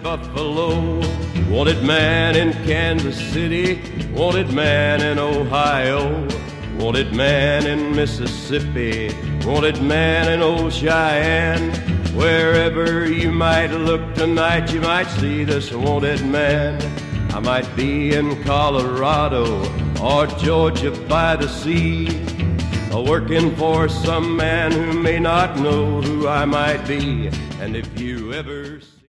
Buffalo, wanted man in Kansas City, wanted man in Ohio, wanted man in Mississippi, wanted man in old Cheyenne. Wherever you might look tonight, you might see this wanted man. I might be in Colorado or Georgia by the sea, working for some man who may not know who I might be. And if you ever